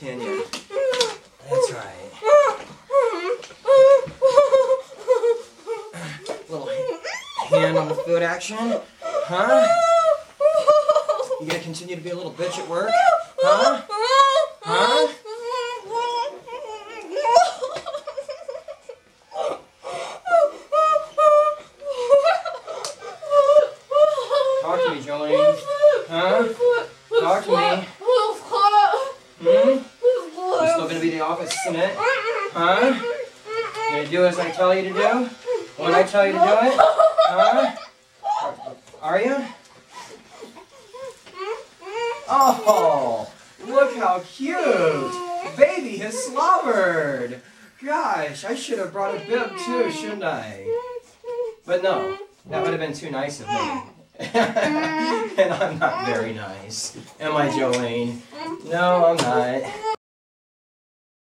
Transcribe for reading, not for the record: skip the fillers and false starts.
Can you? That's right. Little hand on the foot action. Huh? You gonna continue to be a little bitch at work? Huh? Huh? Talk to me, Jolene. Huh? Talk to me. You still gonna be the office Annette? Huh? You gonna do as I tell you to do? When I tell you to do it? Huh? Are you? Oh, look how cute! Baby has slobbered! Gosh, I should have brought a bib too, shouldn't I? But no, that would have been too nice of me. And I'm not very nice. Am I, Jolene? No, I'm not.